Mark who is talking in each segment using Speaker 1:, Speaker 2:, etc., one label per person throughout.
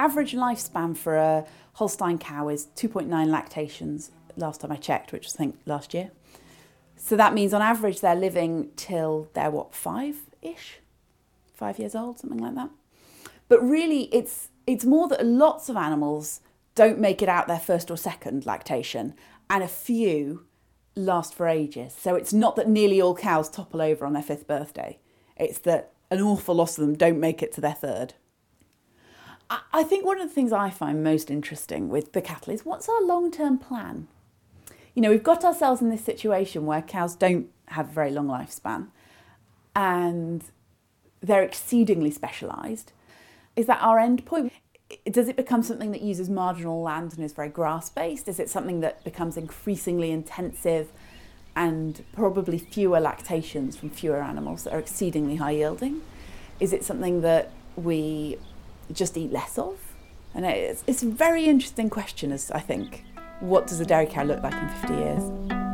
Speaker 1: average lifespan for a Holstein cow is 2.9 lactations, last time I checked, which was, I think, last year. So that means on average they're living till they're, 5-ish? 5 years old, something like that. But really it's more that lots of animals don't make it out their first or second lactation, and a few last for ages. So it's not that nearly all cows topple over on their 5th birthday. It's that an awful lot of them don't make it to their 3rd. I think one of the things I find most interesting with the cattle is, what's our long-term plan? You know, we've got ourselves in this situation where cows don't have a very long lifespan and they're exceedingly specialised. Is that our end point? Does it become something that uses marginal land and is very grass-based? Is it something that becomes increasingly intensive and probably fewer lactations from fewer animals that are exceedingly high yielding? Is it something that we just eat less of? And it's a very interesting question, as I think, what does a dairy cow look like in 50 years?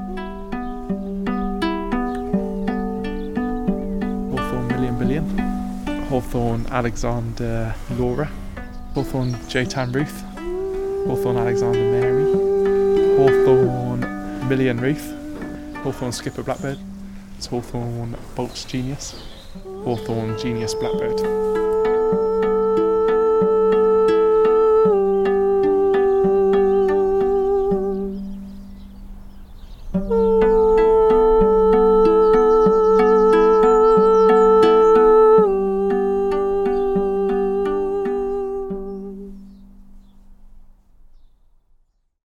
Speaker 2: Hawthorn Million Billion, Hawthorn Alexander Laura, Hawthorn Jotan Ruth, Hawthorn Alexander Mary, Hawthorn Million Ruth, Hawthorn Skipper Blackbird, Hawthorn Bolts Genius, Hawthorn Genius Blackbird.